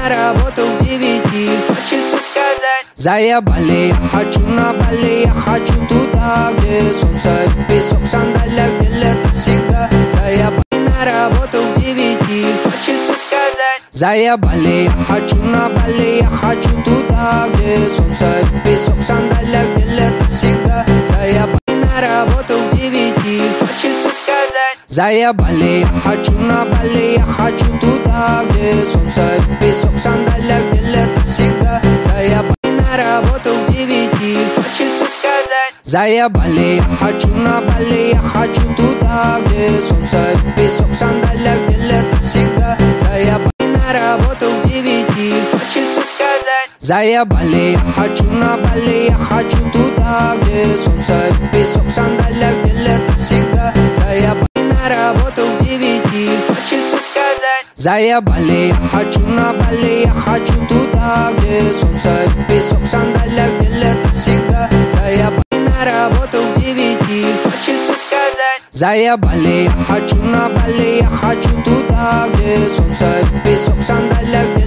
на работу к 9, хочется сказать: заебали, я хочу на Бали, я хочу туда, где солнце, песок, в сандалиях, где лето всегда. Заебали на работу к 9, хочется сказать: заебали, я хочу на Бали, я хочу туда, где солнце, песок, в сандалиях, где лето всегда. Заебали на работу к 9, хочется сказать: заебали, я хочу на Бали, я хочу туда, где солнце, песок, в сандалиях, где лето всегда. Заебали на работу к 9, хочется сказать: заебали, я хочу на Бали, я хочу туда, где солнце, песок, в сандалиях, где лето всегда. Заебали на работу к 9, хочется сказать: заебали, я хочу на Бали, я хочу туда, где солнце, песок, в сандалиях, где лето всегда. Заебали на работу к 9, хочется сказать: заебали, я хочу на Бали, я хочу туда, где солнце, песок, в сандалиях, где лето всегда. Заебали на работу к 9, хочется сказать: заебали, я хочу на Бали, я хочу туда, где солнце, песок, в сандалиях, где